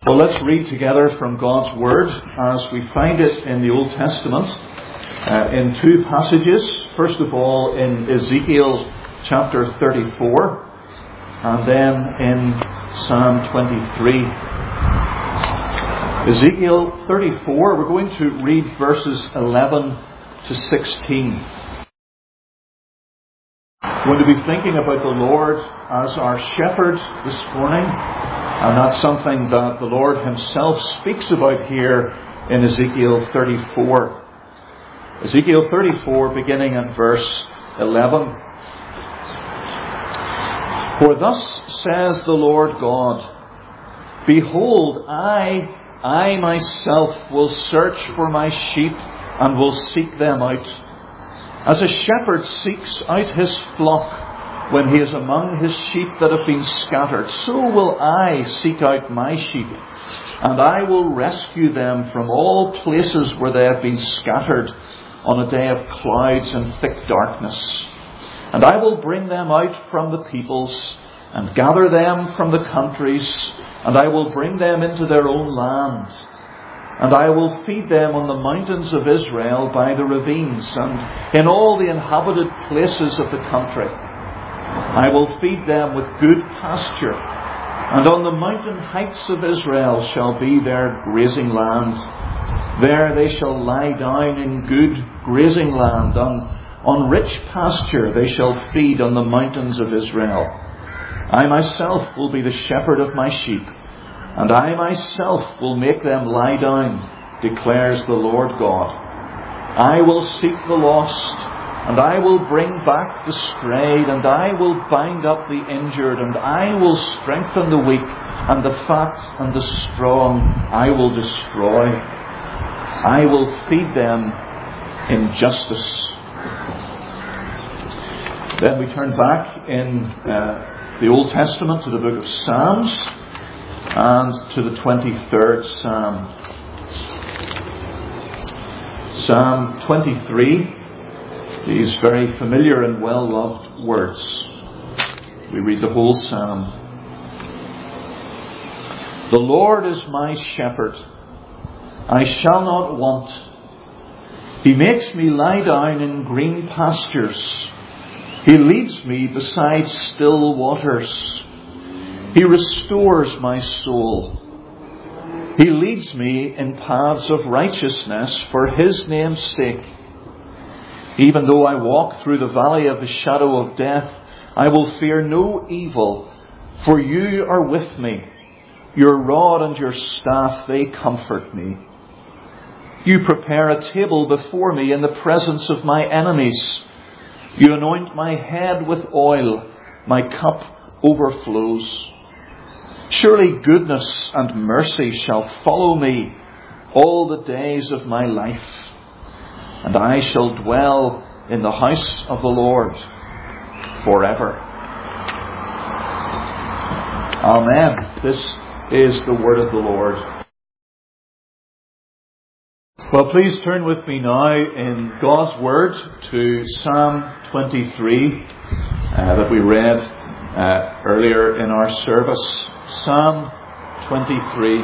Well, let's read together from God's Word as we find it in the Old Testament in two passages. First of all, in Ezekiel chapter 34 and then in Psalm 23. Ezekiel 34, we're going to read verses 11 to 16. We're going to be thinking about the Lord as our shepherd this morning, and that's something that the Lord himself speaks about here in Ezekiel 34. Ezekiel 34, beginning at verse 11. For thus says the Lord God, Behold, I myself will search for my sheep and will seek them out. As a shepherd seeks out his flock when he is among his sheep that have been scattered, so will I seek out my sheep, and I will rescue them from all places where they have been scattered on a day of clouds and thick darkness. And I will bring them out from the peoples and gather them from the countries, and I will bring them into their own land. And I will feed them on the mountains of Israel by the ravines and in all the inhabited places of the country. I will feed them with good pasture, and on the mountain heights of Israel shall be their grazing land. There they shall lie down in good grazing land. On rich pasture they shall feed on the mountains of Israel. I myself will be the shepherd of my sheep, and I myself will make them lie down, declares the Lord God. I will seek the lost, and I will bring back the strayed, and I will bind up the injured, and I will strengthen the weak, and the fat and the strong I will destroy. I will feed them in justice. Then we turn back in the Old Testament to the book of Psalms and to the 23rd Psalm. Psalm 23, these very familiar and well-loved words. We read the whole psalm. The Lord is my shepherd. I shall not want. He makes me lie down in green pastures. He leads me beside still waters. He restores my soul. He leads me in paths of righteousness for his name's sake. Even though I walk through the valley of the shadow of death, I will fear no evil, for you are with me. Your rod and your staff, they comfort me. You prepare a table before me in the presence of my enemies. You anoint my head with oil. My cup overflows. Surely goodness and mercy shall follow me all the days of my life, and I shall dwell in the house of the Lord forever. Amen. This is the word of the Lord. Well, please turn with me now in God's Word to Psalm 23 that we read earlier in our service. Psalm 23.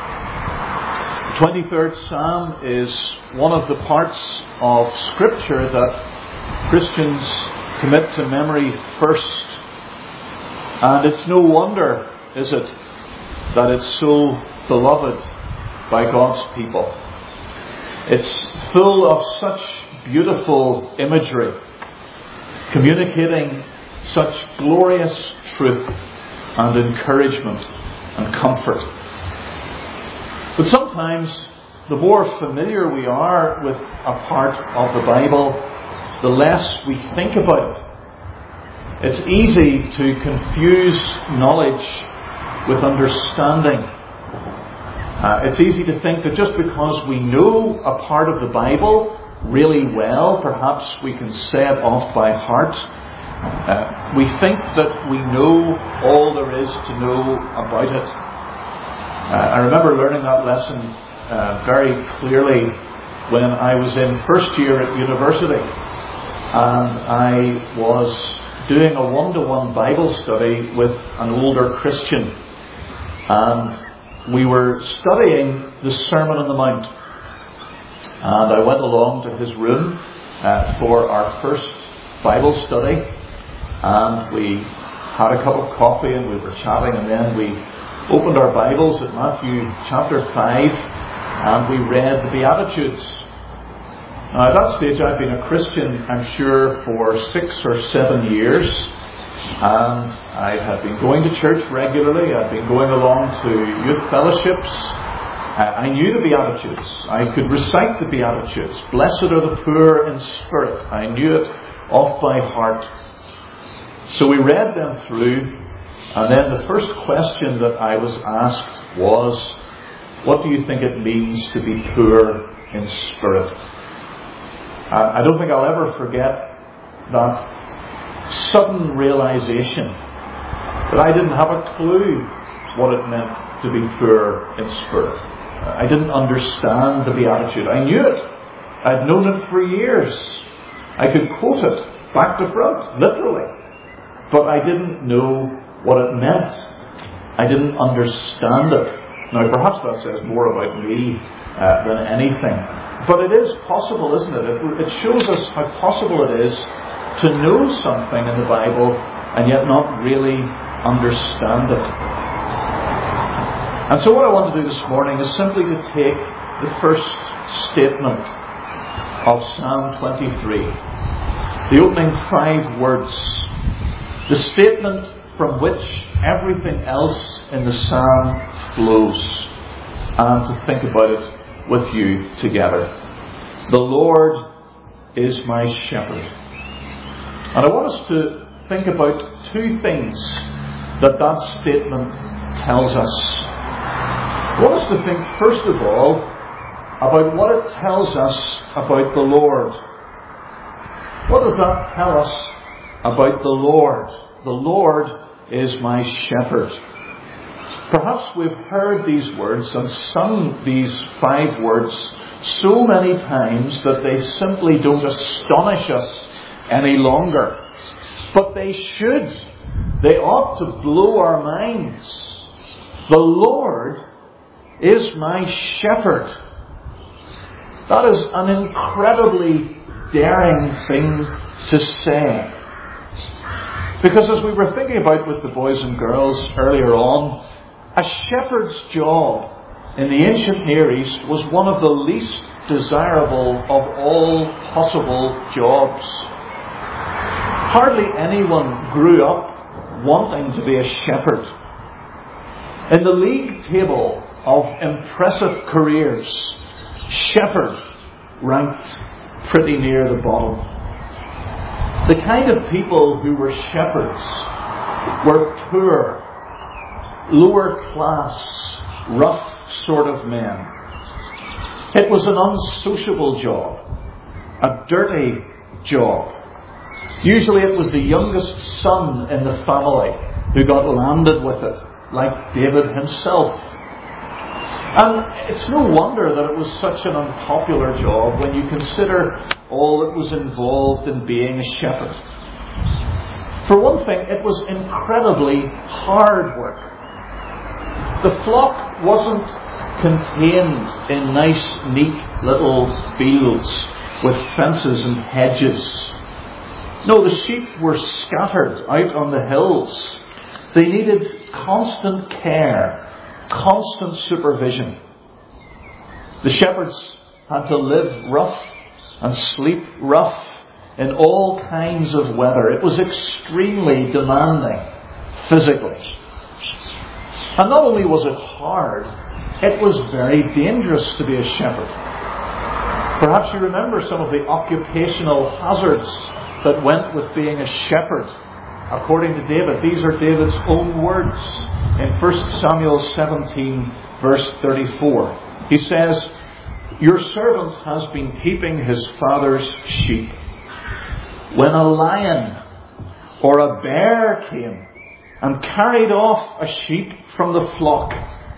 The 23rd Psalm is one of the parts of Scripture that Christians commit to memory first. And it's no wonder, is it, that it's so beloved by God's people. It's full of such beautiful imagery, communicating such glorious truth and encouragement and comfort. But sometimes, the more familiar we are with a part of the Bible, the less we think about it. It's easy to confuse knowledge with understanding. It's easy to think that just because we know a part of the Bible really well, perhaps we can say it off by heart. We think that we know all there is to know about it. I remember learning that lesson very clearly when I was in first year at university, and I was doing a one-to-one Bible study with an older Christian, and we were studying the Sermon on the Mount. And I went along to his room for our first Bible study. And we had a cup of coffee and we were chatting, and then we opened our Bibles at Matthew chapter 5 and we read the Beatitudes. Now at that stage I'd been a Christian, I'm sure, for 6 or 7 years, and I had been going to church regularly. I'd been going along to youth fellowships. I knew the Beatitudes. I could recite the Beatitudes. Blessed are the poor in spirit. I knew it off by heart. So we read them through, and then the first question that I was asked was, what do you think it means to be poor in spirit? I don't think I'll ever forget that sudden realization that I didn't have a clue what it meant to be poor in spirit. I didn't understand the Beatitude. I knew it. I'd known it for years. I could quote it back to front, literally. But I didn't know what it meant. I didn't understand it. Now, perhaps that says more about me than anything. But it is possible, isn't it? It shows us how possible it is to know something in the Bible and yet not really understand it. And so what I want to do this morning is simply to take the first statement of Psalm 23. The opening 5 words. The statement from which everything else in the psalm flows, and to think about it with you together. The Lord is my shepherd. And I want us to think about 2 things that statement tells us. I want us to think, first of all, about what it tells us about the Lord. What does that tell us about the Lord? The Lord is my shepherd. Perhaps we've heard these words and sung these 5 words so many times that they simply don't astonish us any longer. But they should. They ought to blow our minds. The Lord is my shepherd. That is an incredibly daring thing to say. Because as we were thinking about with the boys and girls earlier on, a shepherd's job in the ancient Near East was one of the least desirable of all possible jobs. Hardly anyone grew up wanting to be a shepherd. In the league table of impressive careers, shepherd ranked pretty near the bottom. The kind of people who were shepherds were poor, lower class, rough sort of men. It was an unsociable job, a dirty job. Usually it was the youngest son in the family who got landed with it, like David himself. And it's no wonder that it was such an unpopular job when you consider all that was involved in being a shepherd. For one thing, it was incredibly hard work. The flock wasn't contained in nice, neat little fields with fences and hedges. No, the sheep were scattered out on the hills. They needed constant care, constant supervision. The shepherds had to live rough and sleep rough in all kinds of weather. It was extremely demanding physically. And not only was it hard, it was very dangerous to be a shepherd. Perhaps you remember some of the occupational hazards that went with being a shepherd. According to David, these are David's own words in 1 Samuel 17, verse 34. He says, "Your servant has been keeping his father's sheep. When a lion or a bear came and carried off a sheep from the flock,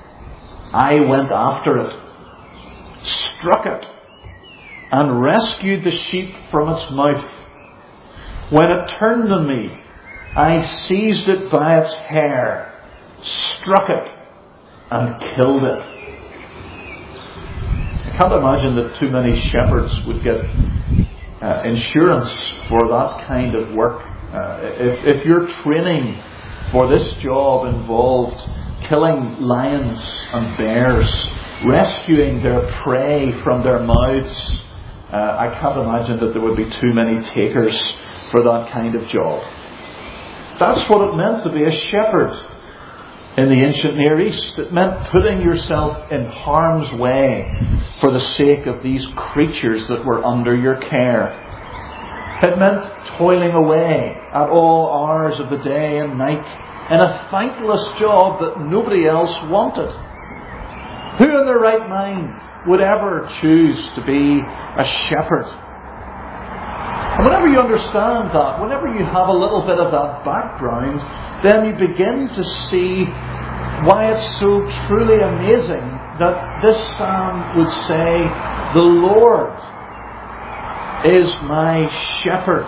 I went after it, struck it, and rescued the sheep from its mouth. When it turned on me, I seized it by its hair, struck it, and killed it. I can't imagine that too many shepherds would get insurance for that kind of work. If your training for this job involved killing lions and bears, rescuing their prey from their mouths, I can't imagine that there would be too many takers for that kind of job. That's what it meant to be a shepherd in the ancient Near East. It meant putting yourself in harm's way for the sake of these creatures that were under your care. It meant toiling away at all hours of the day and night in a thankless job that nobody else wanted. Who in their right mind would ever choose to be a shepherd? And whenever you understand that, whenever you have a little bit of that background, then you begin to see why it's so truly amazing that this psalm would say, "The Lord is my shepherd."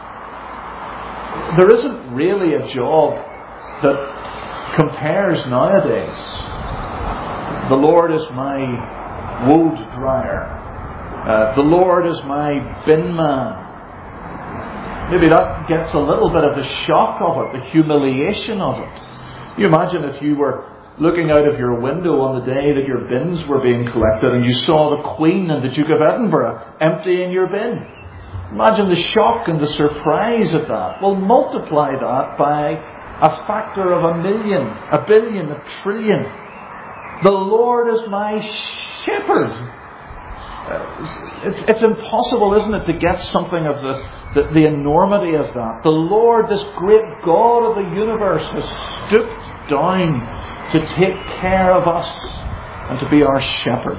There isn't really a job that compares nowadays. The Lord is my wool dryer. The Lord is my bin man. Maybe that gets a little bit of the shock of it, the humiliation of it. You imagine if you were looking out of your window on the day that your bins were being collected and you saw the Queen and the Duke of Edinburgh emptying your bin. Imagine the shock and the surprise of that. Well, multiply that by a factor of 1,000,000, 1,billion, 1,trillion. The Lord is my shepherd. It's impossible, isn't it, to get something of the enormity of that. The Lord, this great God of the universe, has stooped down to take care of us and to be our shepherd.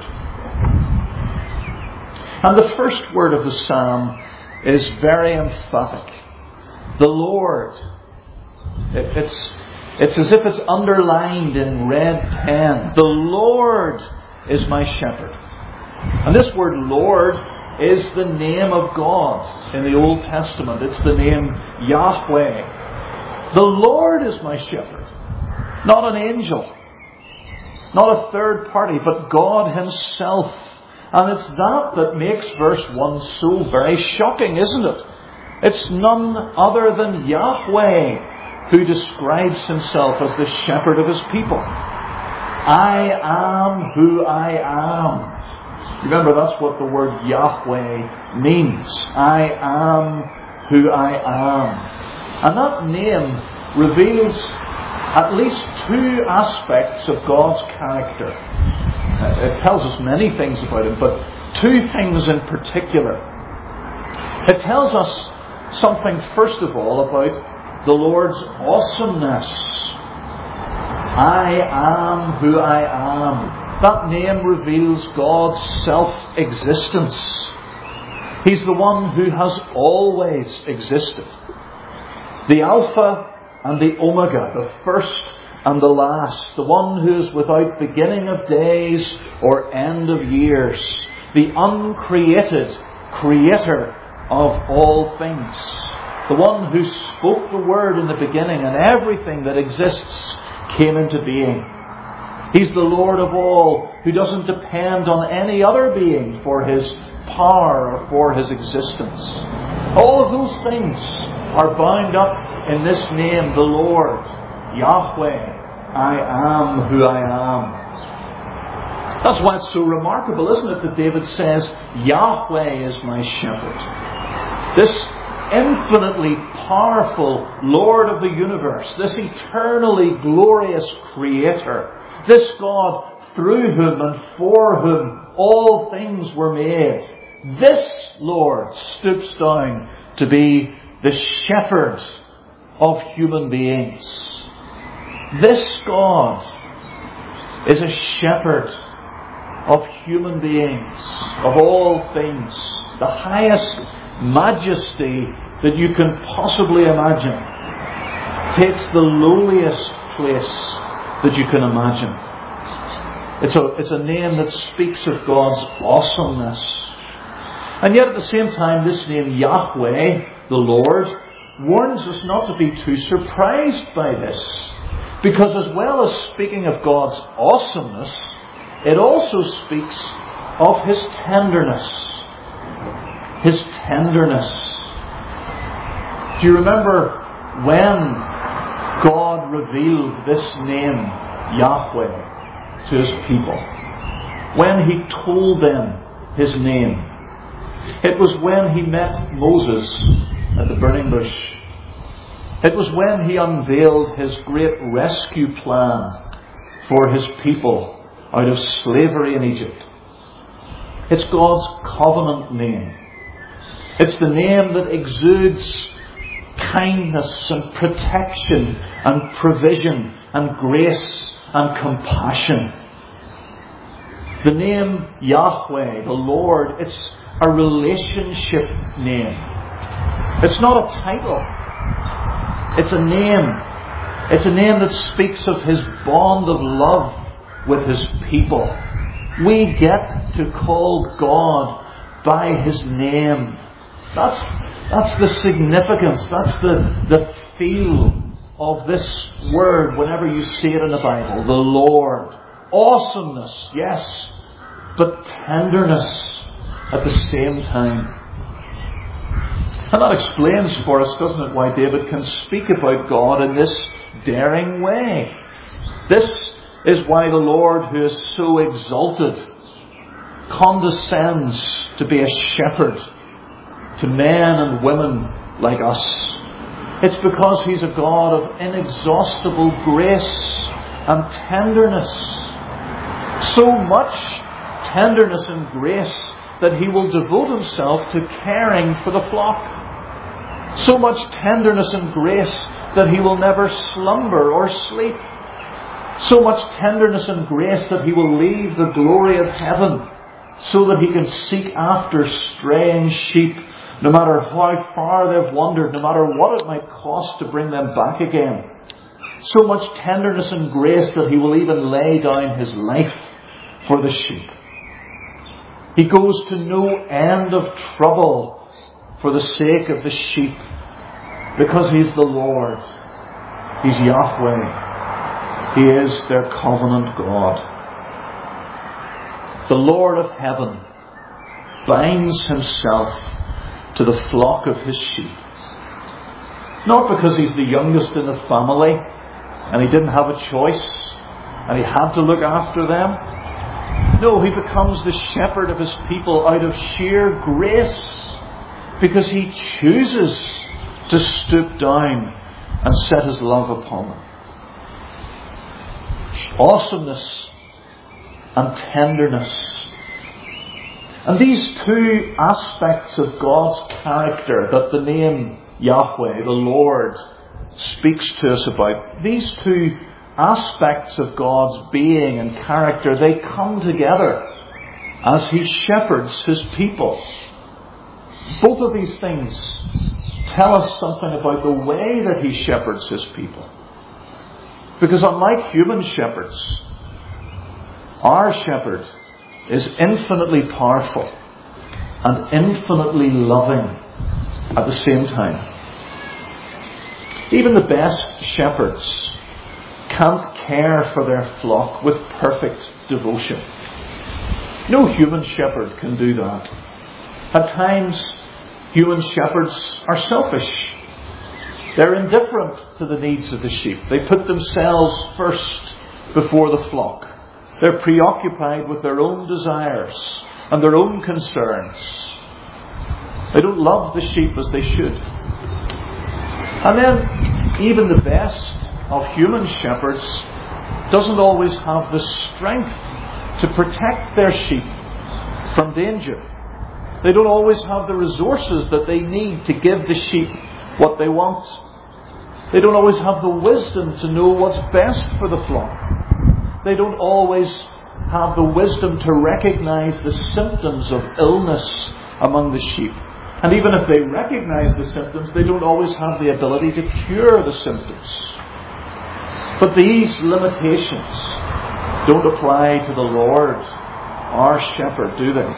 And the first word of the psalm is very emphatic. The Lord. It's as if it's underlined in red pen. The Lord is my shepherd. And this word Lord is the name of God in the Old Testament. It's the name Yahweh. The Lord is my shepherd. Not an angel. Not a third party, but God Himself. And it's that makes verse 1 so very shocking, isn't it? It's none other than Yahweh who describes Himself as the shepherd of His people. I am who I am. Remember, that's what the word Yahweh means. I am who I am. And that name reveals at least two aspects of God's character. It tells us many things about Him, but two things in particular. It tells us something, first of all, about the Lord's awesomeness. I am who I am. That name reveals God's self-existence. He's the one who has always existed. The Alpha and the Omega, the first and the last, the one who is without beginning of days or end of years, the uncreated creator of all things, the one who spoke the word in the beginning and everything that exists came into being. He's the Lord of all, who doesn't depend on any other being for His power or for His existence. All of those things are bound up in this name, the Lord, Yahweh. I am who I am. That's why it's so remarkable, isn't it, that David says, Yahweh is my shepherd. This infinitely powerful Lord of the universe, this eternally glorious Creator, this God through whom and for whom all things were made, this Lord stoops down to be the shepherd of human beings. This God is a shepherd of human beings, of all things, the highest majesty that you can possibly imagine, takes the lowliest place that you can imagine. It's a name that speaks of God's awesomeness. And yet at the same time, this name Yahweh, the Lord, warns us not to be too surprised by this. Because as well as speaking of God's awesomeness, it also speaks of His tenderness. His tenderness. Do you remember when God revealed this name, Yahweh, to His people? When He told them His name? It was when He met Moses at the burning bush. It was when He unveiled His great rescue plan for His people out of slavery in Egypt. It's God's covenant name. It's the name that exudes kindness and protection and provision and grace and compassion. The name Yahweh, the Lord, it's a relationship name. It's not a title. It's a name. It's a name that speaks of His bond of love with His people. We get to call God by His name. That's the significance. That's the feel of this word whenever you see it in the Bible. The Lord. Awesomeness, yes, but tenderness at the same time. And that explains for us, doesn't it, why David can speak about God in this daring way. This is why the Lord, who is so exalted, condescends to be a shepherd to men and women like us. It's because He's a God of inexhaustible grace and tenderness. So much tenderness and grace that He will devote Himself to caring for the flock. So much tenderness and grace that He will never slumber or sleep. So much tenderness and grace that He will leave the glory of heaven so that He can seek after straying sheep, no matter how far they've wandered, no matter what it might cost to bring them back again. So much tenderness and grace that He will even lay down His life for the sheep. He goes to no end of trouble for the sake of the sheep, because He's the Lord. He's Yahweh. He is their covenant God. The Lord of heaven binds Himself to the flock of His sheep. Not because He's the youngest in the family and He didn't have a choice and He had to look after them. No, He becomes the shepherd of His people out of sheer grace, because He chooses to stoop down and set His love upon them. Awesomeness and tenderness. And these two aspects of God's character that the name Yahweh, the Lord, speaks to us about, these two aspects of God's being and character, they come together as He shepherds His people. Both of these things tell us something about the way that He shepherds His people. Because unlike human shepherds, our shepherd is infinitely powerful and infinitely loving at the same time. Even the best shepherds can't care for their flock with perfect devotion. No human shepherd can do that. At times, human shepherds are selfish. They're indifferent to the needs of the sheep. They put themselves first before the flock. They're preoccupied with their own desires and their own concerns. They don't love the sheep as they should. And then, even the best of human shepherds doesn't always have the strength to protect their sheep from danger. They don't always have the resources that they need to give the sheep what they want. They don't always have the wisdom to know what's best for the flock. They don't always have the wisdom to recognize the symptoms of illness among the sheep. And even if they recognize the symptoms, they don't always have the ability to cure the symptoms. But these limitations don't apply to the Lord, our shepherd, do they?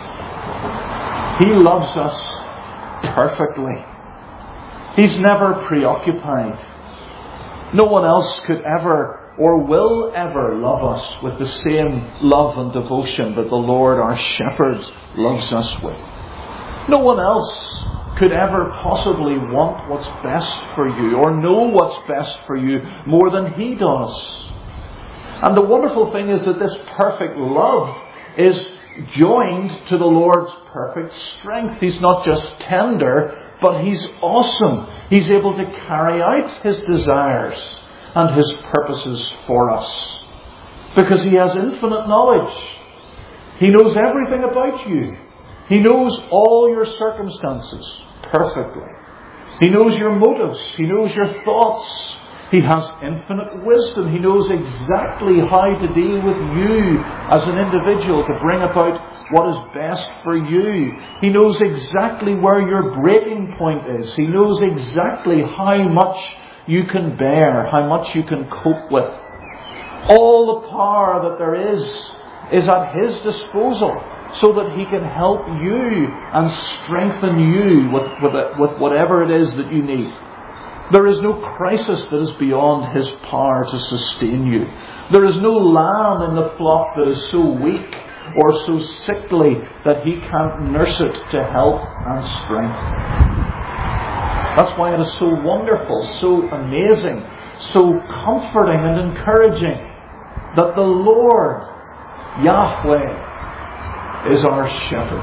He loves us perfectly. He's never preoccupied. No one else could ever or will ever love us with the same love and devotion that the Lord our Shepherd loves us with. No one else could ever possibly want what's best for you or know what's best for you more than He does. And the wonderful thing is that this perfect love is joined to the Lord's perfect strength. He's not just tender, but He's awesome. He's able to carry out His desires and His purposes for us. Because He has infinite knowledge. He knows everything about you. He knows all your circumstances perfectly. He knows your motives. He knows your thoughts. He has infinite wisdom. He knows exactly how to deal with you as an individual to bring about what is best for you. He knows exactly where your breaking point is. He knows exactly how much you can bear, how much you can cope with. All the power that there is at His disposal, so that He can help you and strengthen you with whatever it is that you need. There is no crisis that is beyond His power to sustain you. There is no lamb in the flock that is so weak or so sickly that He can't nurse it to help and strength. That's why it is so wonderful, so amazing, so comforting and encouraging that the Lord, Yahweh, is our shepherd.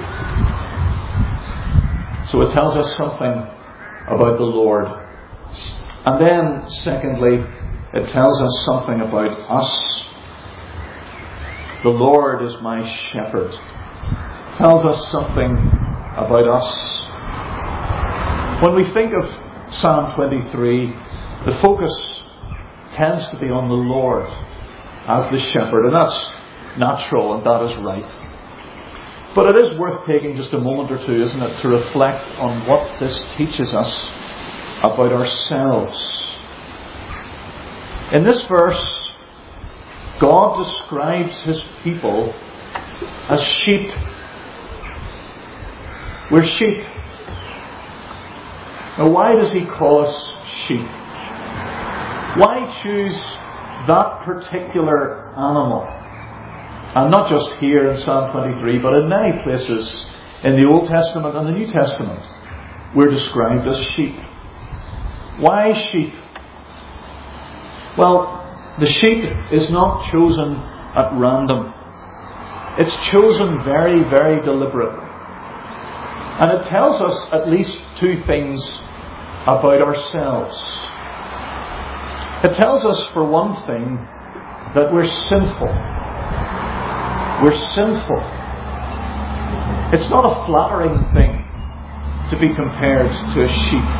So it tells us something about the Lord. And then, secondly, it tells us something about us. The Lord is my shepherd. It tells us something about us. When we think of Psalm 23, the focus tends to be on the Lord as the shepherd, and that's natural and that is right. But it is worth taking just a moment or two, isn't it, to reflect on what this teaches us about ourselves. In this verse, God describes His people as sheep. We're sheep. Now, why does He call us sheep? Why choose that particular animal? And not just here in Psalm 23, but in many places in the Old Testament and the New Testament, we're described as sheep. Why sheep? Well, the sheep is not chosen at random. It's chosen very, very deliberately. And it tells us at least two things about ourselves. It tells us, for one thing, that we're sinful. We're sinful. It's not a flattering thing to be compared to a sheep.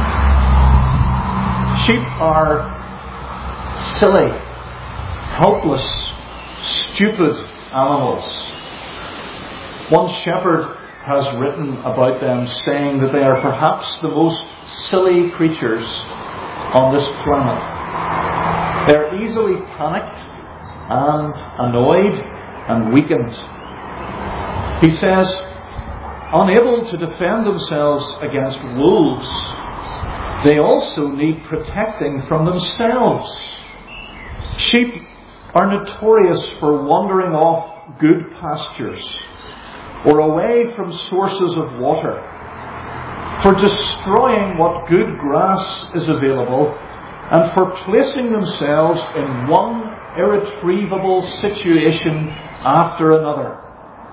Sheep are silly, helpless, stupid animals. One shepherd has written about them, saying that they are perhaps the most silly creatures on this planet. They're easily panicked and annoyed and weakened. He says, unable to defend themselves against wolves, they also need protecting from themselves. Sheep are notorious for wandering off good pastures or away from sources of water, for destroying what good grass is available, and for placing themselves in one irretrievable situation after another.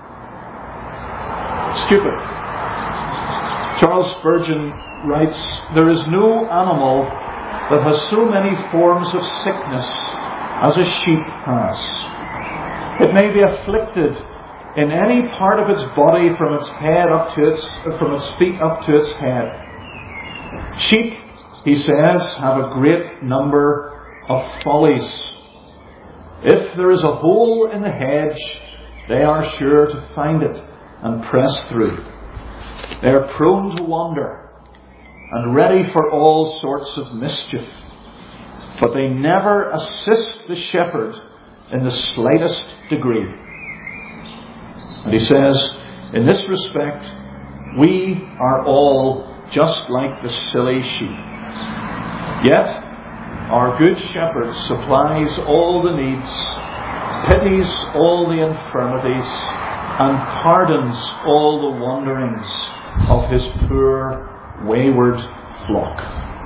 Stupid. Charles Spurgeon writes, there is no animal that has so many forms of sickness as a sheep has. It may be afflicted in any part of its body from its feet up to its head. Sheep, he says, have a great number of follies. If there is a hole in the hedge, they are sure to find it and press through. They are prone to wander and ready for all sorts of mischief, but they never assist the shepherd in the slightest degree. And he says, in this respect, we are all just like the silly sheep. Yet, Our Good Shepherd supplies all the needs, pities all the infirmities, and pardons all the wanderings of His poor, wayward flock.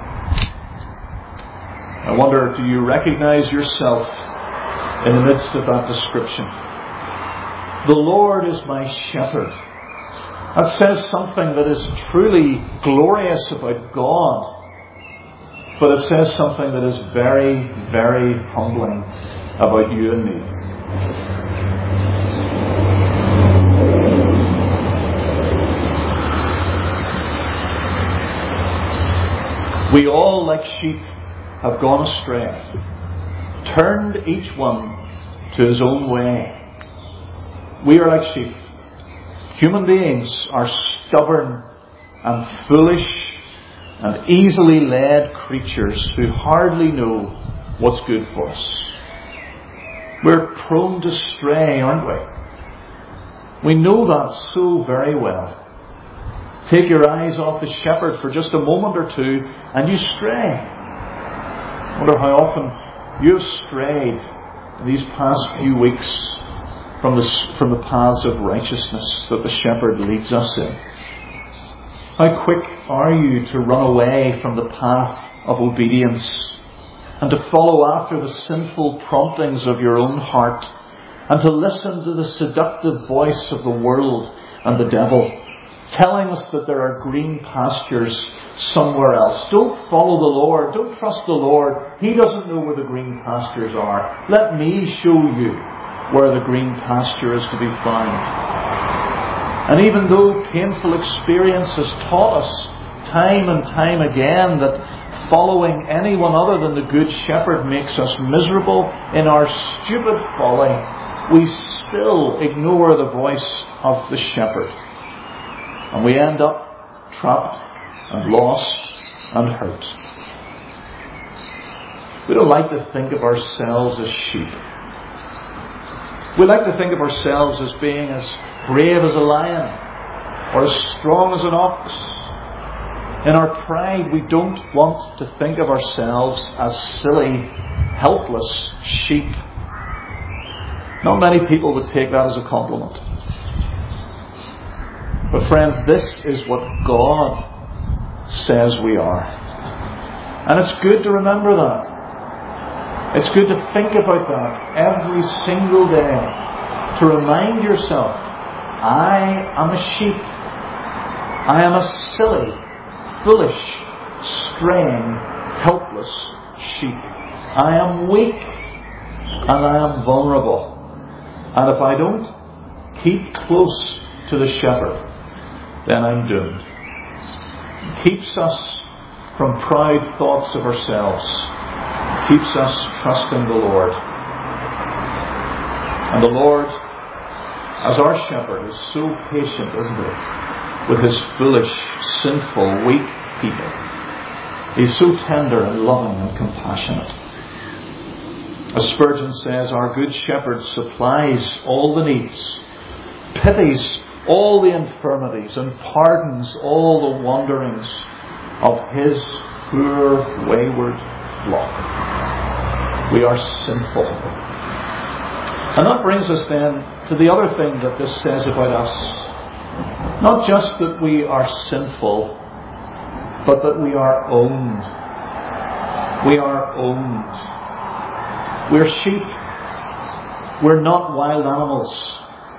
I wonder, do you recognize yourself in the midst of that description? The Lord is my shepherd. That says something that is truly glorious about God. But it says something that is very, very humbling about you and me. We all, like sheep, have gone astray, turned each one to his own way. We are like sheep. Human beings are stubborn and foolish and easily led creatures who hardly know what's good for us. We're prone to stray, aren't we? We know that so very well. Take your eyes off the shepherd for just a moment or two and you stray. I wonder how often you have strayed in these past few weeks from the paths of righteousness that the shepherd leads us in. How quick are you to run away from the path of obedience and to follow after the sinful promptings of your own heart and to listen to the seductive voice of the world and the devil telling us that there are green pastures somewhere else. Don't follow the Lord. Don't trust the Lord. He doesn't know where the green pastures are. Let me show you where the green pasture is to be found. And even though painful experience has taught us time and time again that following anyone other than the Good Shepherd makes us miserable in our stupid folly, we still ignore the voice of the shepherd. And we end up trapped and lost and hurt. We don't like to think of ourselves as sheep. We like to think of ourselves as being as brave as a lion or as strong as an ox. In our pride, we don't want to think of ourselves as silly, helpless sheep. Not many people would take that as a compliment. But friends, this is what God says we are. And it's good to remember that. It's good to think about that every single day. To remind yourself, I am a sheep. I am a silly, foolish, straying, helpless sheep. I am weak and I am vulnerable. And if I don't keep close to the shepherd, then I'm doomed. It keeps us from proud thoughts of ourselves. It keeps us trusting the Lord. And the Lord, as our shepherd, is so patient, isn't he, with his foolish, sinful, weak people. He's so tender and loving and compassionate. As Spurgeon says, our Good Shepherd supplies all the needs, pities all the infirmities, and pardons all the wanderings of his poor, wayward flock. We are sinful. And that brings us then to the other thing that this says about us. Not just that we are sinful, but that we are owned. We are owned. We're sheep. We're not wild animals.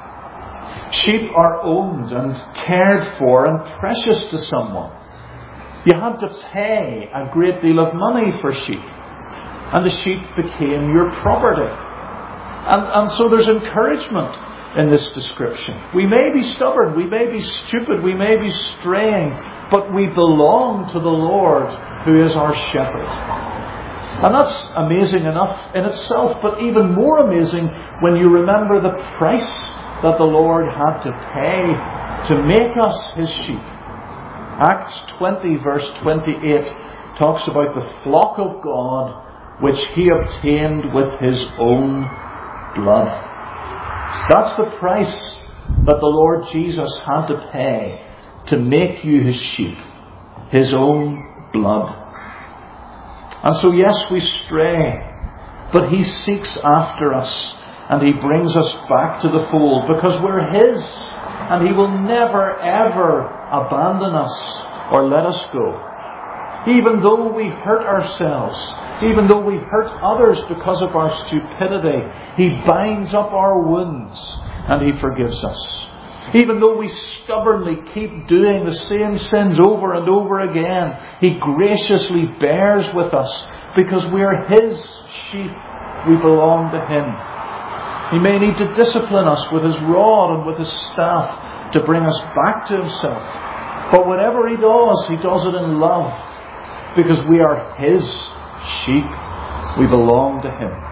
Sheep are owned and cared for and precious to someone. You had to pay a great deal of money for sheep. And the sheep became your property. And so there's encouragement in this description. We may be stubborn, we may be stupid, we may be straying, but we belong to the Lord who is our shepherd. And that's amazing enough in itself, but even more amazing when you remember the price that the Lord had to pay to make us his sheep. Acts 20 verse 28 talks about the flock of God which he obtained with his own blood. That's the price that the Lord Jesus had to pay to make you his sheep. His own blood. And so yes, we stray, but He seeks after us and He brings us back to the fold because we're His, and He will never ever abandon us or let us go. Even though we hurt ourselves, even though we hurt others because of our stupidity, He binds up our wounds and He forgives us. Even though we stubbornly keep doing the same sins over and over again, He graciously bears with us because we are His sheep. We belong to Him. He may need to discipline us with His rod and with His staff to bring us back to Himself. But whatever He does it in love because we are His sheep. We belong to Him.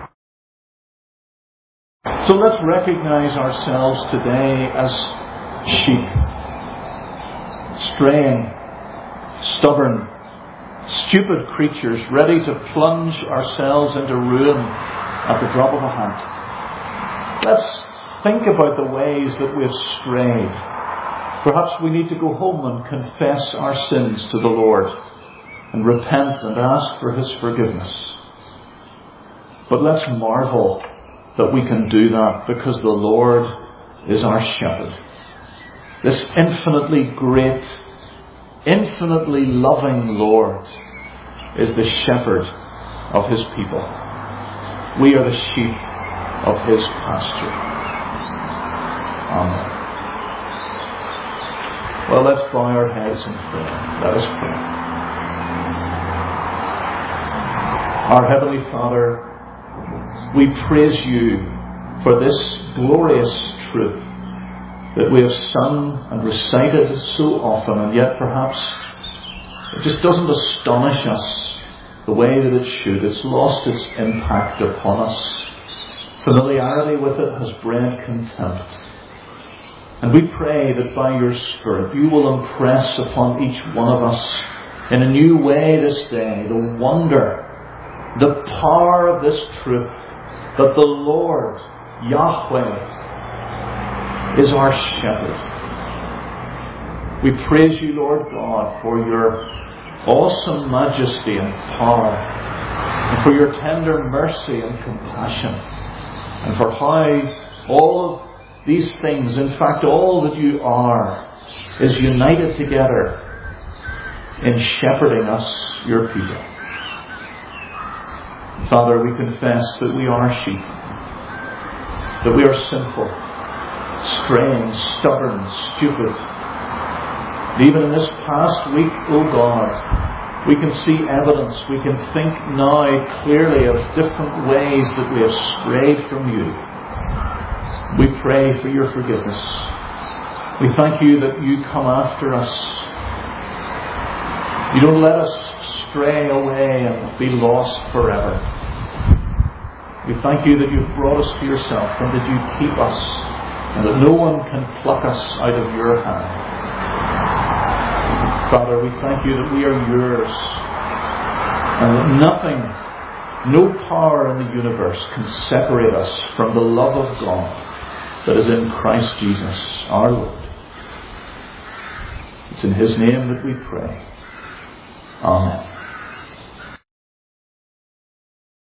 So let's recognize ourselves today as sheep, straying, stubborn, stupid creatures ready to plunge ourselves into ruin at the drop of a hat. Let's think about the ways that we've strayed. Perhaps we need to go home and confess our sins to the Lord and repent and ask for His forgiveness. But let's marvel that we can do that because the Lord is our shepherd. This infinitely great, infinitely loving Lord is the shepherd of His people. We are the sheep of His pasture. Amen. Well, let's bow our heads in prayer. Let us pray. Our Heavenly Father, we praise You for this glorious truth that we have sung and recited so often, and yet perhaps it just doesn't astonish us the way that it should. It's lost its impact upon us. Familiarity with it has bred contempt. And we pray that by Your Spirit You will impress upon each one of us in a new way this day the wonder, the power of this truth that the Lord, Yahweh, is our shepherd. We praise You, Lord God, for Your awesome majesty and power, and for Your tender mercy and compassion, and for how all of these things, in fact all that You are, is united together in shepherding us, Your people. Father, we confess that we are sheep, that we are sinful, straying, stubborn, stupid. And even in this past week, O God, we can see evidence, we can think now clearly of different ways that we have strayed from You. We pray for Your forgiveness. We thank You that You come after us. You don't let us stray away and be lost forever. We thank You that You've brought us to Yourself and that You keep us and that no one can pluck us out of Your hand. Father, we thank You that we are Yours and that nothing, no power in the universe can separate us from the love of God that is in Christ Jesus our Lord. It's in His name that we pray. Amen.